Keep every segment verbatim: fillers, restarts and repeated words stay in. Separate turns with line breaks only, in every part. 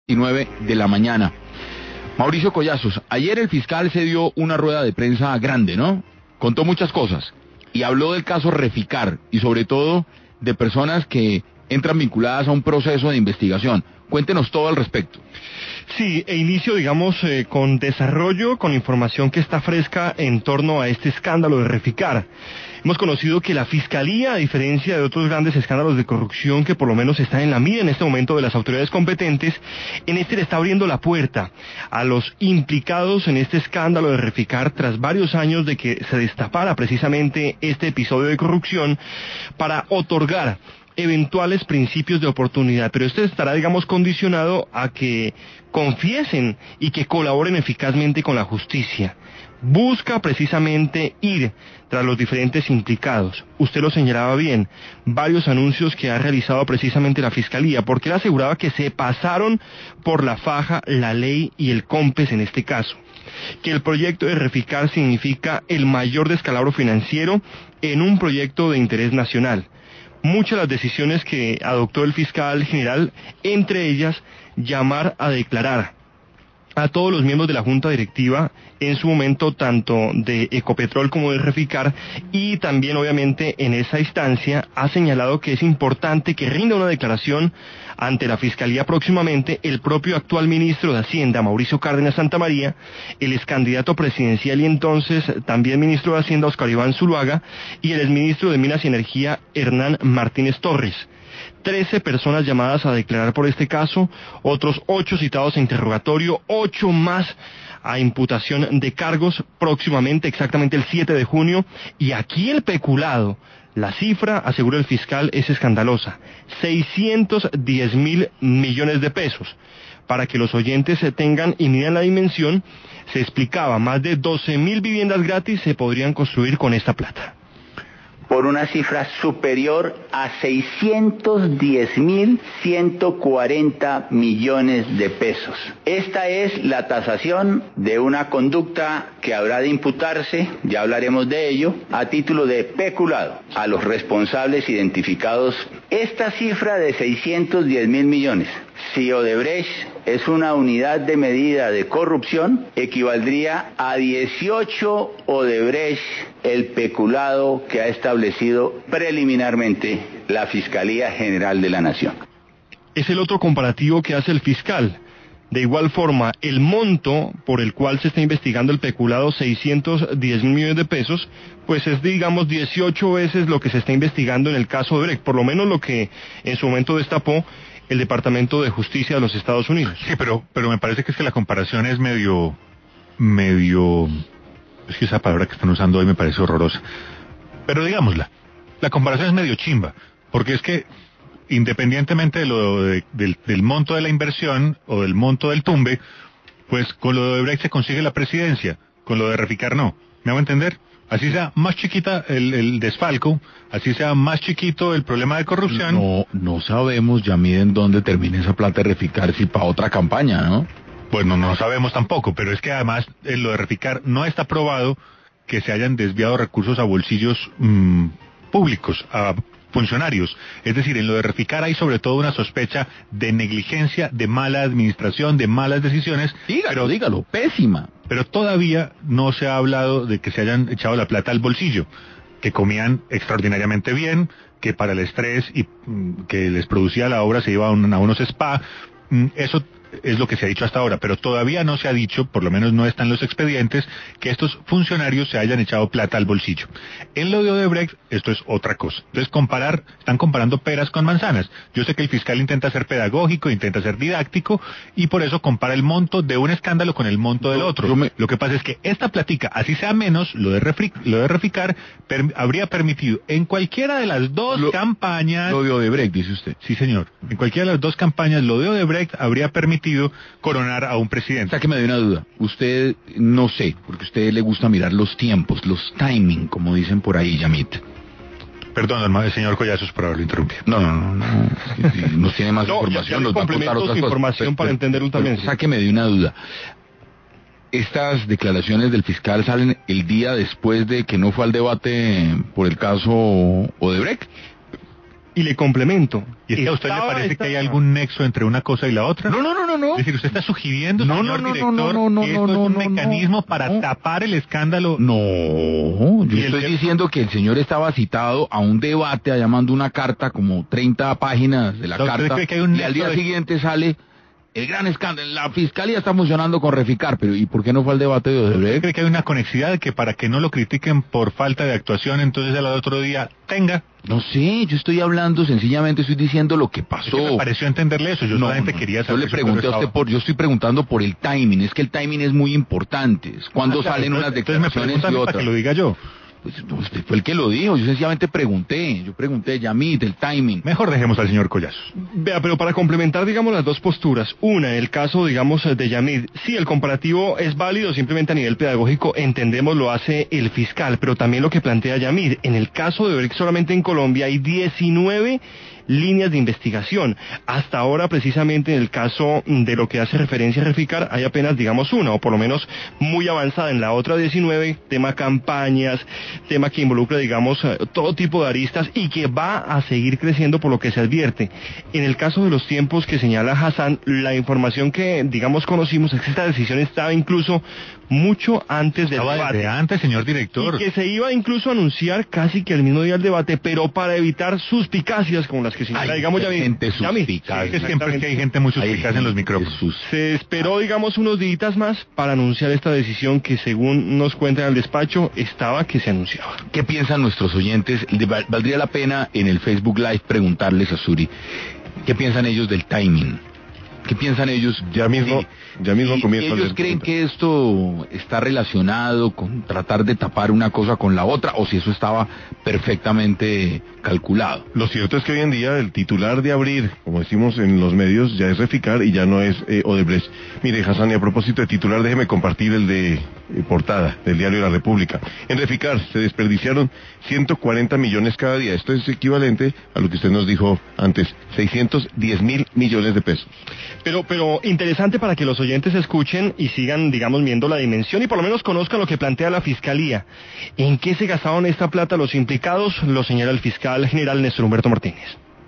y nueve de la mañana. Mauricio Collazos, ayer el fiscal se dio una rueda de prensa grande, ¿no? Contó muchas cosas y habló del caso Reficar y sobre todo de personas que entran vinculadas a un proceso de investigación. Cuéntenos todo al respecto.
Sí, e inicio, digamos, eh, con desarrollo, con información que está fresca en torno a este escándalo de Reficar. Hemos conocido que la Fiscalía, a diferencia de otros grandes escándalos de corrupción que por lo menos están en la mira en este momento de las autoridades competentes, en este le está abriendo la puerta a los implicados en este escándalo de Reficar tras varios años de que se destapara precisamente este episodio de corrupción para otorgar eventuales principios de oportunidad, pero este estará, digamos, condicionado a que confiesen y que colaboren eficazmente con la justicia. Busca precisamente ir tras los diferentes implicados. Usted lo señalaba bien, varios anuncios que ha realizado precisamente la Fiscalía, porque él aseguraba que se pasaron por la faja la ley y el COMPES en este caso. Que el proyecto de Reficar significa el mayor descalabro financiero en un proyecto de interés nacional. Muchas de las decisiones que adoptó el fiscal general, entre ellas llamar a declarar a todos los miembros de la junta directiva, en su momento tanto de Ecopetrol como de Reficar, y también obviamente en esa instancia ha señalado que es importante que rinda una declaración ante la Fiscalía próximamente el propio actual ministro de Hacienda, Mauricio Cárdenas Santamaría, el excandidato presidencial y entonces también ministro de Hacienda, Óscar Iván Zuluaga, y el exministro de Minas y Energía, Hernán Martínez Torres. Trece personas llamadas a declarar por este caso, otros ocho citados a interrogatorio, ocho más a imputación de cargos próximamente, exactamente el siete de junio, y aquí el peculado, la cifra, asegura el fiscal, es escandalosa, seiscientos diez mil millones de pesos. Para que los oyentes se tengan y midan la dimensión, se explicaba, más de doce mil viviendas gratis se podrían construir con esta plata.
Por una cifra superior a seiscientos diez mil ciento cuarenta millones de pesos. Esta es la tasación de una conducta que habrá de imputarse, ya hablaremos de ello, a título de peculado a los responsables identificados. Esta cifra de seiscientos diez mil millones, si Odebrecht es una unidad de medida de corrupción, equivaldría a dieciocho Odebrecht el peculado que ha establecido preliminarmente la Fiscalía General de la Nación.
Es el otro comparativo que hace el fiscal. De igual forma, el monto por el cual se está investigando el peculado, seiscientos diez mil millones de pesos, pues es, digamos, dieciocho veces lo que se está investigando en el caso de Odebrecht, por lo menos lo que en su momento destapó el Departamento de Justicia de los Estados Unidos.
Sí, pero, pero me parece que es que la comparación es medio, medio, es que esa palabra que están usando hoy me parece horrorosa. Pero digámosla, la comparación es medio chimba, porque es que independientemente de lo de, del, del monto de la inversión o del monto del tumbe, pues con lo de Odebrecht se consigue la presidencia, con lo de Reficar no. ¿Me hago entender? Así sea más chiquita el, el desfalco, así sea más chiquito el problema de corrupción.
No, no sabemos, ya miden dónde termina esa plata de Reficar, si para otra campaña, ¿no?
Bueno, no sabemos tampoco, pero es que además en lo de Reficar no está probado que se hayan desviado recursos a bolsillos mmm, públicos, a funcionarios. Es decir, en lo de Reficar hay sobre todo una sospecha de negligencia, de mala administración, de malas decisiones.
Dígalo,
pero,
dígalo, pésima.
Pero todavía no se ha hablado de que se hayan echado la plata al bolsillo, que comían extraordinariamente bien, que para el estrés y mm, que les producía la obra se iba a, un, a unos spa. Mm, eso es lo que se ha dicho hasta ahora, pero todavía no se ha dicho, por lo menos no están los expedientes, que estos funcionarios se hayan echado plata al bolsillo. En lo de Odebrecht, esto es otra cosa. Entonces, comparar, están comparando peras con manzanas. Yo sé que el fiscal intenta ser pedagógico, intenta ser didáctico, y por eso compara el monto de un escándalo con el monto del otro. Me... Lo que pasa es que esta platica, así sea menos, lo de, refri... lo de Reficar, per... habría permitido en cualquiera de las dos
lo...
campañas...
Lo de Odebrecht, dice usted.
Sí, señor. En cualquiera de las dos campañas, lo de Odebrecht habría permitido coronar a un presidente.
Sáqueme de una duda. Usted, no sé, porque a usted le gusta mirar los tiempos, los timing, como dicen por ahí, Yamit.
Perdón, el señor Collazos, por haberlo interrumpido.
No, no, no, no. Si nos tiene más
no,
información, nos va a contar otras
información
cosas.
para pero, entender un también.
Pero, sáqueme de una duda. Estas declaraciones del fiscal salen el día después de que no fue al debate por el caso Odebrecht.
Y le complemento.
¿Y es que a usted le parece esta... que hay algún nexo entre una cosa y la otra?
No, no, no, no, no.
Es decir, usted está sugiriendo,
No,
señor
no, no,
director,
no, no, no,
que esto
no,
es un
no,
mecanismo
no,
para
no.
tapar el escándalo.
No, yo
Y el
estoy
te-
diciendo que el señor estaba citado a un debate, allá mandó una carta, como treinta páginas de la
¿Usted
carta,
cree que hay un
y al
nexo
día
de-
siguiente sale el gran escándalo. La fiscalía está funcionando con Reficar, pero ¿y por qué no fue al debate de
¿Usted
Odebrecht?
cree que hay una conexidad de que para que no lo critiquen por falta de actuación, entonces al otro día tenga?
No sé, yo estoy hablando, sencillamente estoy diciendo lo que
Es
pasó.
que me pareció entenderle eso, yo
No,
solamente
no,
quería
yo
saber.
le
si usted
pregunté a usted
estaba-
por, yo estoy preguntando por el timing, es que el timing es muy importante. Cuando
Ah, claro,
salen
entonces-
unas
entonces me
declaraciones
pregunta a
y
mí para
otras.
que lo diga yo.
Pues no, usted fue el que lo dijo, yo sencillamente pregunté, yo pregunté, Yamit, el timing.
Mejor dejemos al señor Collazos.
Vea, pero para complementar, digamos, las dos posturas. Una, en el caso, digamos, de Yamid, sí, el comparativo es válido, simplemente a nivel pedagógico, entendemos, lo hace el fiscal, pero también lo que plantea Yamid. En el caso de Odebrecht, solamente en Colombia hay diecinueve líneas de investigación. Hasta ahora, precisamente en el caso de lo que hace referencia a Reficar, hay apenas, digamos, una, o por lo menos muy avanzada. En la otra diecinueve, tema campañas, tema que involucra, digamos, eh, todo tipo de aristas y que va a seguir creciendo por lo que se advierte. En el caso de los tiempos que señala Hassan, la información que, digamos, conocimos es que esta decisión estaba incluso mucho antes del
Estaba
debate.
desde antes, señor director.
Y que se iba incluso a anunciar casi que el mismo día del debate, pero para evitar suspicacias como las que señala,
Ay,
digamos,
qué
Yamid.
gente
Yamid.
suspicaz.
Es que siempre es que hay gente muy suspicaz en los micrófonos.
Jesús.
Se esperó, digamos, unos días más para anunciar esta decisión que, según nos cuentan al despacho, estaba que se anunciaba.
¿Qué piensan nuestros oyentes? Le val- Valdría la pena en el Facebook Live preguntarles a Suri, ¿qué piensan ellos del timing? ¿Qué piensan ellos?
Ya mismo,
Sí,
ya mismo
sí,
comienzo a
¿ellos
leer
creen
preguntas.
que esto está relacionado con tratar de tapar una cosa con la otra o si eso estaba perfectamente calculado?
Lo cierto es que hoy en día el titular de abrir, como decimos en los medios, ya es Reficar y ya no es eh, Odebrecht. Mire, Hassan, y a propósito de titular, déjeme compartir el de eh, portada del diario La República. En Reficar se desperdiciaron ciento cuarenta millones cada día. Esto es equivalente a lo que usted nos dijo antes, seiscientos diez mil millones de pesos.
Pero, pero interesante para que los oyentes escuchen y sigan, digamos, viendo la dimensión y por lo menos conozcan lo que plantea la Fiscalía. ¿En qué se gastaron esta plata los implicados? Lo señala el fiscal general Néstor Humberto Martínez.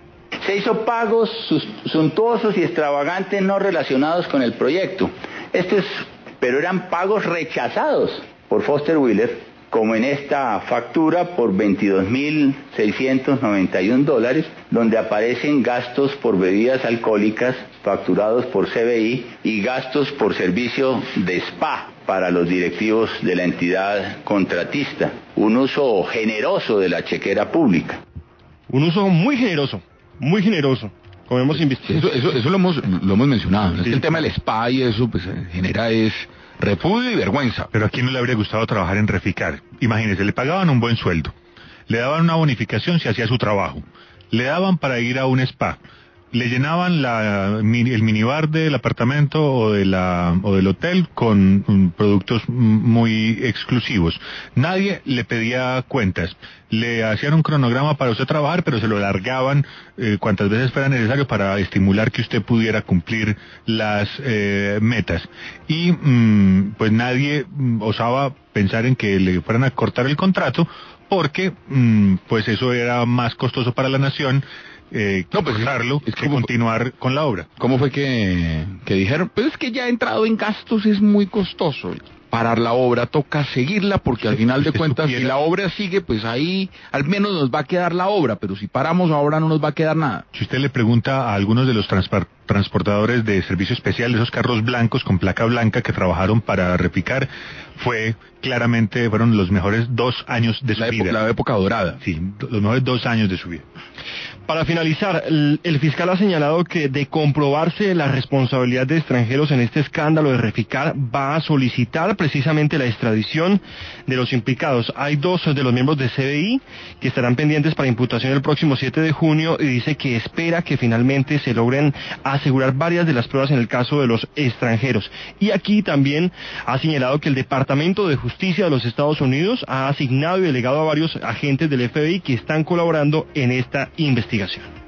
Se hizo pagos sus- suntuosos y extravagantes no relacionados con el proyecto. Esto es, pero eran pagos rechazados por Foster Wheeler, como en esta factura por veintidós mil seiscientos noventa y un dólares, donde aparecen gastos por bebidas alcohólicas facturados por C B I y gastos por servicio de spa para los directivos de la entidad contratista. Un uso generoso de la chequera pública.
Un uso muy generoso, muy generoso, como hemos investigado.
Eso, eso, eso lo hemos, lo hemos mencionado. ¿No? Es
Sí.
que el tema del spa y eso pues eh, genera es repudio y vergüenza.
Pero ¿a quién no le habría gustado trabajar en Reficar? Imagínese, le pagaban un buen sueldo, le daban una bonificación si hacía su trabajo, le daban para ir a un spa, le llenaban la, mi- el minibar del apartamento o, de la, o del hotel con mm, productos mm, muy exclusivos. Nadie le pedía cuentas. Le hacían un cronograma para usted trabajar, pero se lo largaban eh, cuantas veces fuera necesario para estimular que usted pudiera cumplir las eh, metas. Y mm, pues nadie mm, osaba pensar en que le fueran a cortar el contrato porque mm, pues eso era más costoso para la nación. Eh,
No, pues,
cortarlo
es
que
como-
continuar con la obra.
¿Cómo fue que, que dijeron? Pues es que ya entrado en gastos es muy costoso. Parar la obra, toca seguirla porque al final de
usted
cuentas
supiera-
si la obra sigue, pues ahí al menos nos va a quedar la obra, pero si paramos ahora no nos va a quedar nada.
Si usted le pregunta a algunos de los transpar- transportadores de servicio especial, esos carros blancos con placa blanca que trabajaron para Reficar, fue claramente, fueron los mejores dos años de su
La, época,
vida.
la época dorada.
Sí, los mejores dos años de su vida.
Para finalizar, el, el fiscal ha señalado que de comprobarse la responsabilidad de extranjeros en este escándalo de Reficar, va a solicitar precisamente la extradición de los implicados. Hay dos de los miembros de C B I que estarán pendientes para imputación el próximo siete de junio y dice que espera que finalmente se logren asegurar varias de las pruebas en el caso de los extranjeros. Y aquí también ha señalado que el Departamento de Justicia de los Estados Unidos ha asignado y delegado a varios agentes del F B I que están colaborando en esta investigación.